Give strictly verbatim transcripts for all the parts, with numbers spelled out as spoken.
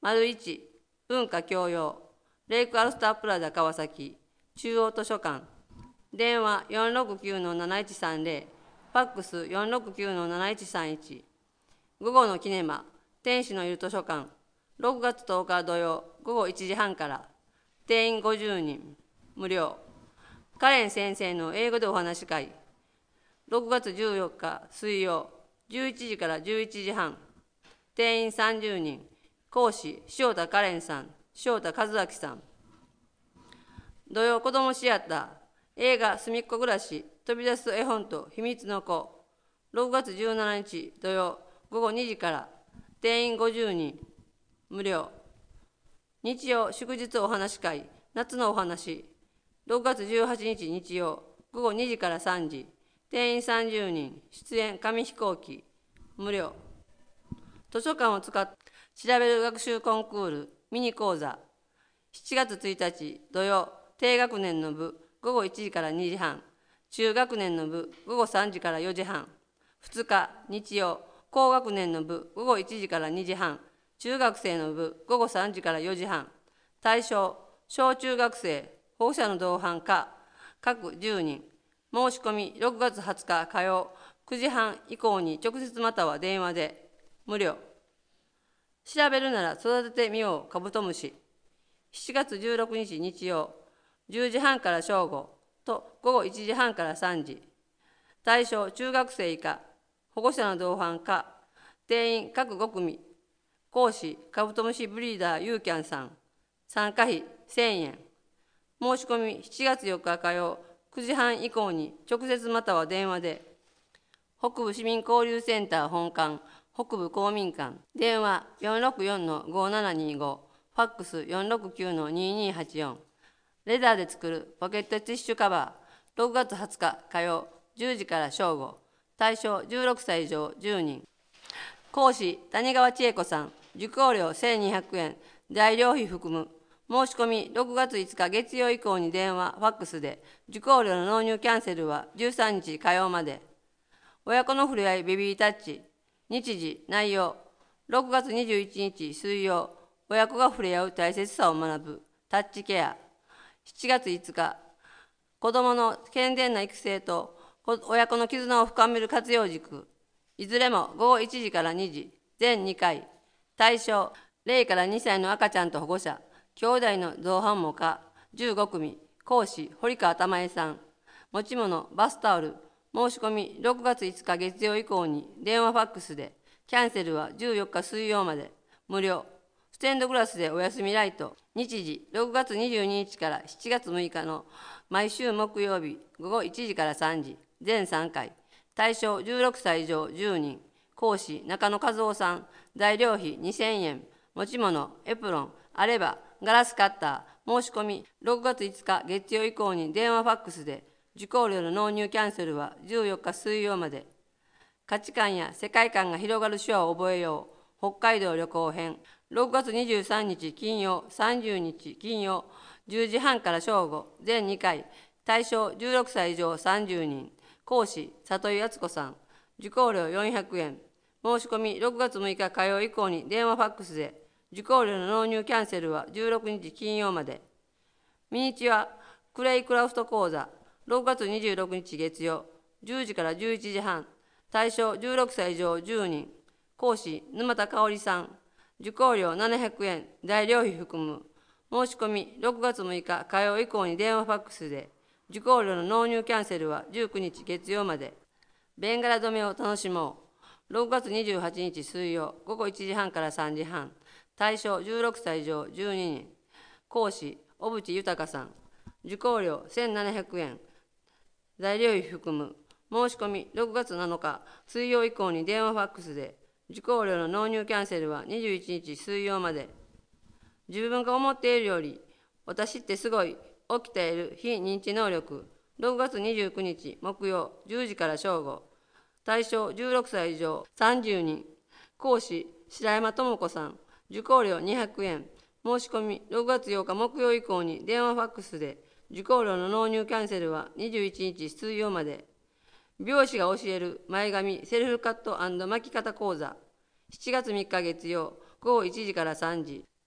丸いち、文化教養、レイクアルスタープラザ川崎、中央図書館、電話 よんろくきゅうのなないちさんぜろ、ファックス よんろくきゅうのなないちさんいち、午後のキネマ、天使のいる図書館、ろくがつとおか土曜午後いちじはんから、定員ごじゅうにん、無料。カレン先生の英語でお話し会、ろくがつじゅうよっか水曜、じゅういちじからじゅういちじはん、定員さんじゅうにん、講師、塩田カレンさん、塩田和明さん。土曜子どもシアター、映画すみっこ暮らし、飛び出す絵本と秘密の子、ろくがつじゅうしちにち土曜午後にじから、定員ごじゅうにん、無料。日曜祝日お話会、夏のお話、ろくがつじゅうはちにち日曜午後にじからさんじ、定員さんじゅうにん、出演紙飛行機、無料。図書館を使って調べる学習コンクールミニ講座、しちがつついたち土曜低学年の部午後いちじからにじはん、中学年の部午後さんじからよじはん、ふつか日曜高学年の部午後いちじからにじはん、中学生の部午後さんじからよじはん。対象小中学生、保護者の同伴か各じゅうにん。申し込みろくがつはつか火曜くじはん以降に直接または電話で、無料。調べるなら育ててみようカブトムシ、しちがつじゅうろくにち日曜じゅうじはんから正午と午後いちじはんからさんじ。対象中学生以下、保護者の同伴か、定員各ごくみ。講師カブトムシブリーダーユーキャンさん、参加費せんえん。申し込みしちがつよっか火曜くじはん以降に直接または電話で。北部市民交流センター本館北部公民館、電話 よんろくよんのごななにご、ファックス よんろくきゅうのににはちよん。レザーで作るポケットティッシュカバー、ろくがつはつか火曜じゅうじから正午、対象じゅうろくさい以上じゅうにん。講師谷川千恵子さん、受講料せんにひゃくえん、材料費含む。申し込みろくがついつか月曜以降に電話、ファックスで、受講料の納入キャンセルはじゅうさんにち火曜まで。親子のふれあいベビータッチ、日時、内容、ろくがつにじゅういちにち水曜、親子が触れ合う大切さを学ぶ、タッチケア。しちがついつか、子どもの健全な育成と親子の絆を深める活用軸、いずれもごごいちじからにじ、全にかい。対象ゼロからにさいの赤ちゃんと保護者、兄弟の同伴も可、じゅうごくみ。講師堀川珠恵さん。持ち物バスタオル。申し込みろくがついつか月曜以降に電話ファックスで、キャンセルはじゅうよっか水曜まで、無料。ステンドグラスでお休みライト、日時ろくがつにじゅうににちからしちがつむいかの毎週木曜日ごごいちじからさんじ、全さんかい。対象じゅうろくさい以上じゅうにん。講師中野和夫さん。材料費にせんえん。持ち物エプロンあればガラスカッター。申し込みろくがついつか月曜以降に電話ファックスで、受講料の納入キャンセルはじゅうよっか水曜まで。価値観や世界観が広がる手話を覚えよう、北海道旅行編。ろくがつにじゅうさんにち金曜、さんじゅうにち金曜、じゅうじはんから正午、全にかい。対象じゅうろくさい以上さんじゅうにん。講師里井敦子さん。受講料よんひゃくえん。申し込みろくがつむいか火曜以降に電話ファックスで、受講料の納入キャンセルはじゅうろくにち金曜まで。ミニチュアクレイクラフト講座、ろくがつにじゅうろくにち月曜、じゅうじからじゅういちじはん。対象じゅうろくさい以上じゅうにん。講師沼田香織さん。受講料ななひゃくえん、材料費含む。申し込みろくがつむいか火曜以降に電話ファックスで、受講料の納入キャンセルはじゅうくにち月曜まで。ベンガラ染めを楽しもう。ろくがつにじゅうはちにち水曜ごごいちじはんからさんじはん。対象じゅうろくさい以上じゅうににん。講師小渕豊さん。受講料せんななひゃくえん。材料費含む。申し込みろくがつなのか水曜以降に電話ファックスで、受講料の納入キャンセルはにじゅういちにち水曜まで。自分が思っているより私ってすごい起きている非認知能力。ろくがつにじゅうくにち木曜じゅうじから正午。対象じゅうろくさい以上さんじゅうにん。講師白山智子さん。受講料にひゃくえん。申し込みろくがつようか木曜以降に電話ファックスで、受講料の納入キャンセルはにじゅういちにち水曜まで。美容師が教える前髪セルフカット&巻き方講座、しちがつみっか月曜ごごいちじからさんじ、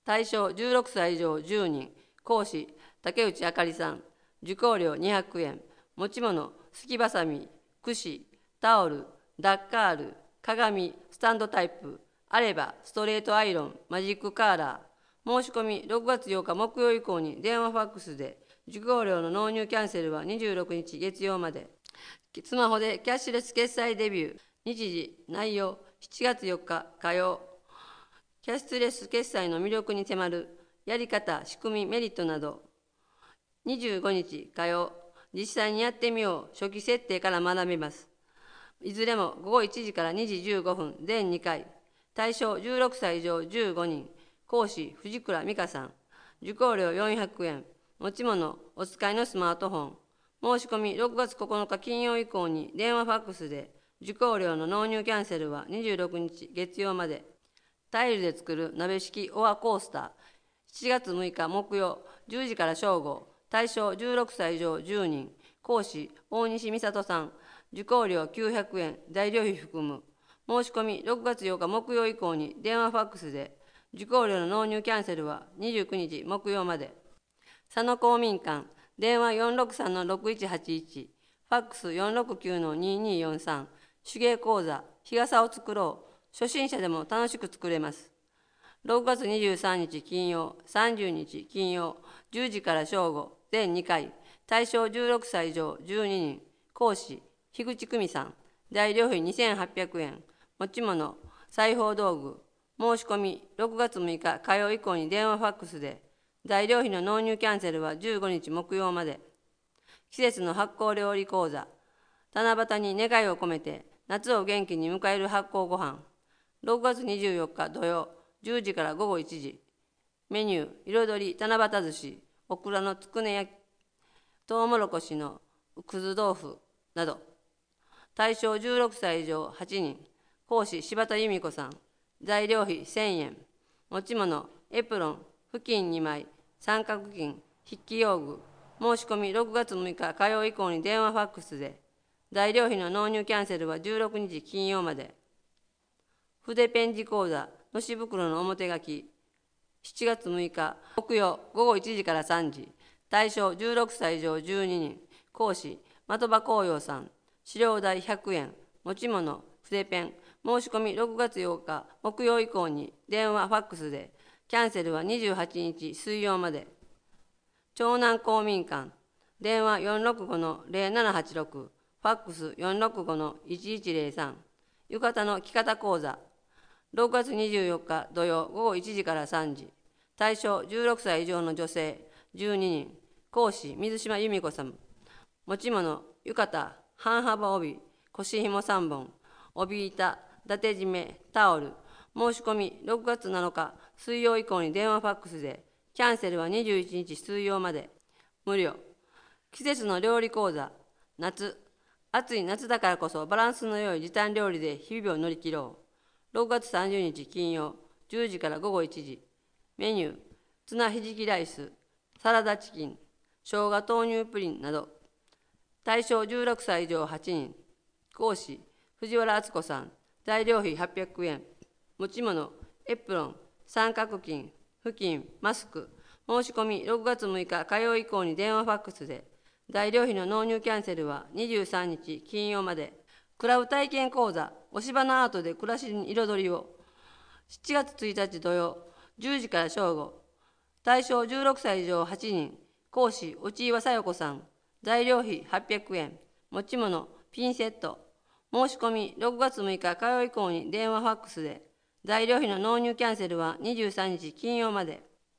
対象じゅうろくさい以上じゅうにん、講師竹内あかりさん、受講料にひゃくえん、持ち物すきばさみ、櫛、タオル、ダッカール、鏡、スタンドタイプ、あればストレートアイロン、マジックカーラー、申し込みろくがつようか木曜以降に電話ファックスで、受講料の納入キャンセルはにじゅうろくにち月曜まで。スマホでキャッシュレス決済デビュー、日時、内容、しちがつよっか火曜。キャッシュレス決済の魅力に迫るやり方、仕組み、メリットなど。にじゅうごにち火曜、実際にやってみよう、初期設定から学べます。いずれもごごいちじからにじじゅうごふん、全にかい。対象じゅうろくさい以上じゅうごにん、講師藤倉美香さん、受講料よんひゃくえん、持ち物お使いのスマートフォン。申し込みろくがつここのか金曜以降に電話ファックスで、受講料の納入キャンセルはにじゅうろくにち月曜まで。タイルで作る鍋式オアコースター、しちがつむいか木曜じゅうじから正午。対象じゅうろくさい以上じゅうにん、講師大西美里さん、受講料きゅうひゃくえん、材料費含む。申し込みろくがつようか木曜以降に電話ファックスで、受講料の納入キャンセルはにじゅうくにち木曜まで。佐野公民館、電話 よんろくさんのろくいちはちいち、ファックス よんろくきゅうのにによんさん、手芸講座、日傘を作ろう、初心者でも楽しく作れます。ろくがつにじゅうさんにち金曜、さんじゅうにち金曜、じゅうじから正午、全にかい。対象じゅうろくさい以上じゅうににん、講師樋口久美さん、材料費にせんはっぴゃくえん、持ち物裁縫道具。申し込みろくがつむいか火曜以降に電話ファックスで、材料費の納入キャンセルはじゅうごにち木曜まで。季節の発酵料理講座、七夕に願いを込めて夏を元気に迎える発酵ごはん。ろくがつにじゅうよっか土曜じゅうじからごごいちじ。メニュー彩り七夕寿司、オクラのつくね焼き、トウモロコシのくず豆腐など。対象じゅうろくさい以上はちにん、講師柴田由美子さん、材料費せんえん、持ち物エプロン、布巾にまい、三角巾、筆記用具。申し込みろくがつむいか火曜以降に電話ファックスで、材料費の納入キャンセルはじゅうろくにち金曜まで。筆ペン字講座、のし袋の表書き、しちがつむいか木曜ごごいちじからさんじ。対象じゅうろくさい以上じゅうににん、講師的場紅葉さん、資料代ひゃくえん、持ち物筆ペン。申し込みろくがつようか木曜以降に電話ファックスで、キャンセルはにじゅうはちにち水曜まで。長南公民館、電話 よんろくごのぜろななはちろく、ファックス よんろくごのいちいちぜろさん。浴衣の着方講座、ろくがつにじゅうよっか土曜ごごいちじからさんじ。対象じゅうろくさい以上の女性じゅうににん、講師水島由美子さん。持ち物浴衣半幅帯、腰紐さんぼん、帯板、伊達締め、タオル。申し込みろくがつなのか水曜以降に電話ファックスで、キャンセルはにじゅういちにち水曜まで。無料。季節の料理講座、夏、暑い夏だからこそバランスの良い時短料理で日々を乗り切ろう。ろくがつさんじゅうにち金曜じゅうじからごごいちじ。メニューツナひじきライス、サラダチキン、生姜豆乳プリンなど。対象じゅうろくさい以上はちにん、講師藤原敦子さん、材料費はっぴゃくえん、持ち物エプロン、三角巾、布巾、マスク。申し込みろくがつむいか火曜以降に電話ファックスで、材料費の納入キャンセルはにじゅうさんにち金曜まで。クラブ体験講座、押し花アートで暮らしに彩りを。しちがつついたち土曜じゅうじから正午。対象じゅうろくさい以上はちにん、講師内岩小夜子さん、材料費はっぴゃくえん、持ち物ピンセット。申し込みろくがつむいか火曜以降に電話ファックスで、材料費の納入キャンセルはにじゅうさんにち金曜まで。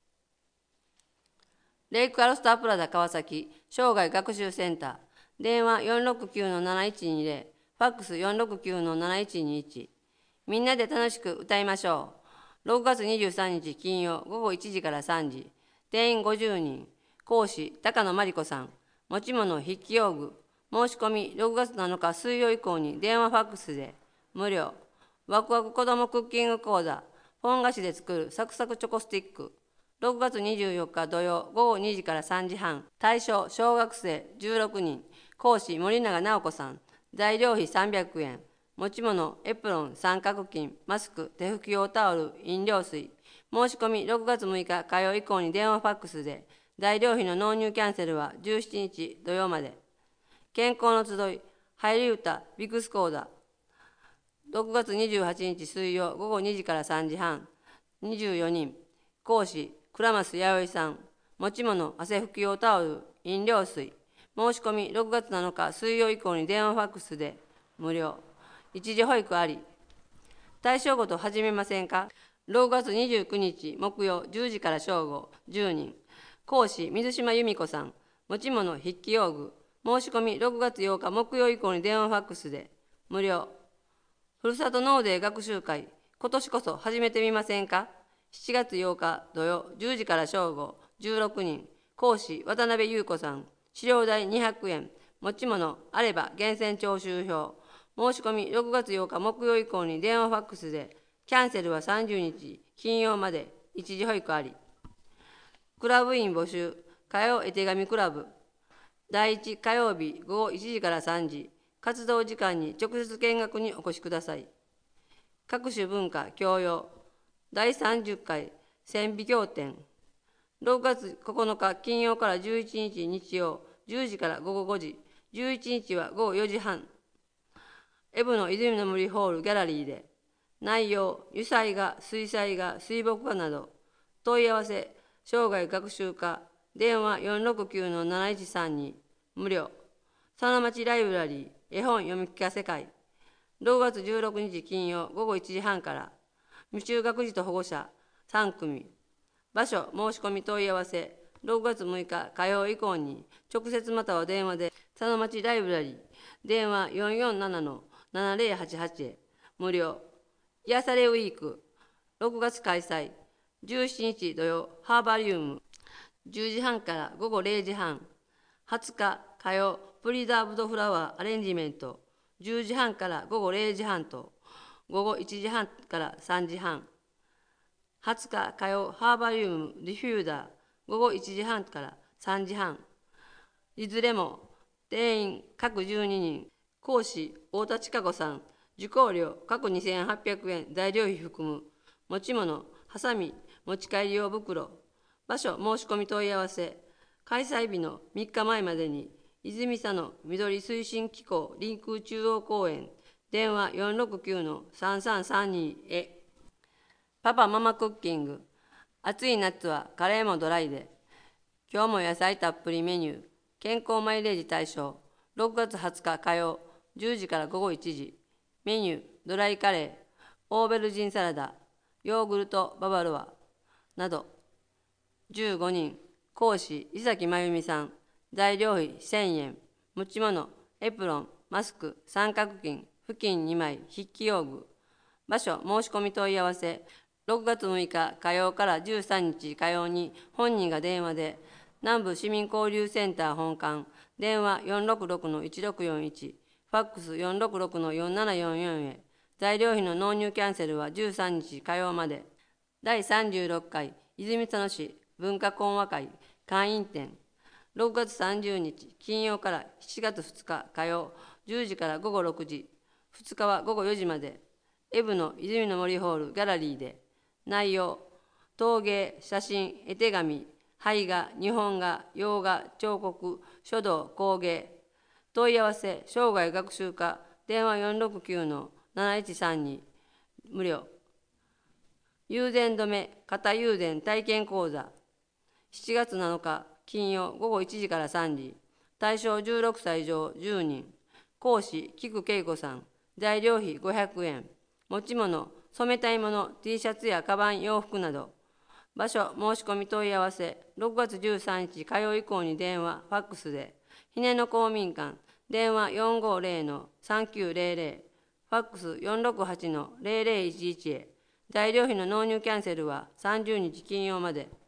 レイクアルスタープラザ川崎生涯学習センター、電話 よんろくきゅうのなないちにぜろ、ファックス よんろくきゅうのなないちにいち。みんなで楽しく歌いましょう。ろくがつにじゅうさんにち金曜ごごいちじからさんじ。定員ごじゅうにん、講師高野真理子さん、持ち物筆記用具。申し込みろくがつなのか水曜以降に電話ファックスで、無料。ワクワク子どもクッキング講座、ポン菓子で作るサクサクチョコスティック。ろくがつにじゅうよっか土曜ごごにじからさんじはん。対象小学生じゅうろくにん、講師森永直子さん、材料費さんびゃくえん、持ち物エプロン、三角巾、マスク、手拭き用タオル、飲料水。 申し込みろくがつむいか火曜以降に電話ファックスで、材料費の納入キャンセルはじゅうしちにち土曜まで。健康の集い、入り歌ビクス講座、ろくがつにじゅうはちにち水曜午後にじからさんじはん、にじゅうよにん、講師、倉増弥生さん、持ち物、汗拭き用タオル、飲料水、申し込みろくがつなのか水曜以降に電話ファックスで無料、一時保育あり。対象ごと始めませんか？ろくがつにじゅうくにち木曜じゅうじから正午じゅうにん、講師、水島由美子さん、持ち物、筆記用具、申し込みろくがつようか木曜以降に電話ファックスで無料。ふるさと納税学習会、今年こそ始めてみませんか？しちがつようか土曜じゅうじから正午じゅうろくにん、講師、渡辺優子さん、資料代にひゃくえん、持ち物あれば源泉徴収票。申し込みろくがつようか木曜以降に電話ファックスで、キャンセルはさんじゅうにち金曜まで、一時保育あり。クラブ員募集、火曜絵手紙クラブ、だいいち火曜日ごごいちじからさんじ、活動時間に直接見学にお越しください。各種文化教養、だいさんじゅっかい線美経典、ろくがつここのか金曜からじゅういちにち日曜じゅうじからごごごじ、じゅういちにちはごごよじはん、エブの泉の森ホールギャラリーで。内容、油彩画、水彩画、水墨画など。問い合わせ、生涯学習課、電話よんろくきゅうのなないちさんに、無料。佐野町ライブラリー、絵本読み聞かせ会。ろくがつじゅうろくにち金曜ごごいちじはんから。未就学児と保護者さんくみ。場所、申し込み問い合わせ、ろくがつむいか火曜以降に、直接または電話で、佐野町ライブラリー、電話よんよんななのななぜろはちはちへ、無料。癒されウィーク、ろくがつ開催、じゅうしちにち土曜、ハーバリウム、じゅうじはんからごごれいじはん、はつか火曜、プリザーブドフラワーアレンジメント、じゅうじはんからごごれいじはんと、ごごいちじはんからさんじはん、はつか火曜、ハーバリウムディフューダー、ごごいちじはんからさんじはん、いずれも定員各じゅうににん、講師、太田千佳子さん、受講料各にせんはっぴゃくえん、材料費含む。持ち物、はさみ、持ち帰り用袋。場所、申し込み問い合わせ。開催日のみっかまえまでに、泉佐野緑推進機構臨空中央公園、電話よんろくきゅうのさんさんさんにへ。パパママクッキング。暑い夏はカレーもドライで。今日も野菜たっぷりメニュー。健康マイレージ対象。ろくがつはつか火曜、じゅうじからごごいちじ。メニュー、ドライカレー、オーベルジンサラダ、ヨーグルトババロアなど。じゅうごにん、講師、伊崎真由美さん、材料費せんえん、持ち物、エプロン、マスク、三角巾、布巾にまい、筆記用具。場所、申し込み問い合わせ、ろくがつむいか火曜からじゅうさんにち火曜に本人が電話で、南部市民交流センター本館、電話よんろくろくのいちろくよんいち、ファックスよんろくろくのよんななよんよんへ。材料費の納入キャンセルはじゅうさんにち火曜まで。だいさんじゅうろっかい泉佐野市文化講話会会員展、ろくがつさんじゅうにち金曜からしちがつふつか火曜じゅうじからごごろくじ、ふつかはごごよじまで。エブの泉の森ホールギャラリーで。内容、陶芸、写真、絵手紙、絵画、日本画、洋画、彫刻、書道、工芸。問い合わせ、生涯学習課、電話よんろくきゅうのなないちさんに、無料。友禅止め、肩友禅体験講座。しちがつなのか、金曜ごごいちじからさんじ。対象じゅうろくさい以上じゅうにん。講師、菊恵子さん。材料費ごひゃくえん。持ち物、染めたいもの、T シャツやカバン、洋服など。場所、申し込み問い合わせ、ろくがつじゅうさんにち火曜以降に電話、ファックスで。ひねの公民館、電話よんごぜろのさんきゅうぜろぜろ、ファックスよんろくはちのぜろぜろいちいちへ。材料費の納入キャンセルはさんじゅうにち金曜まで。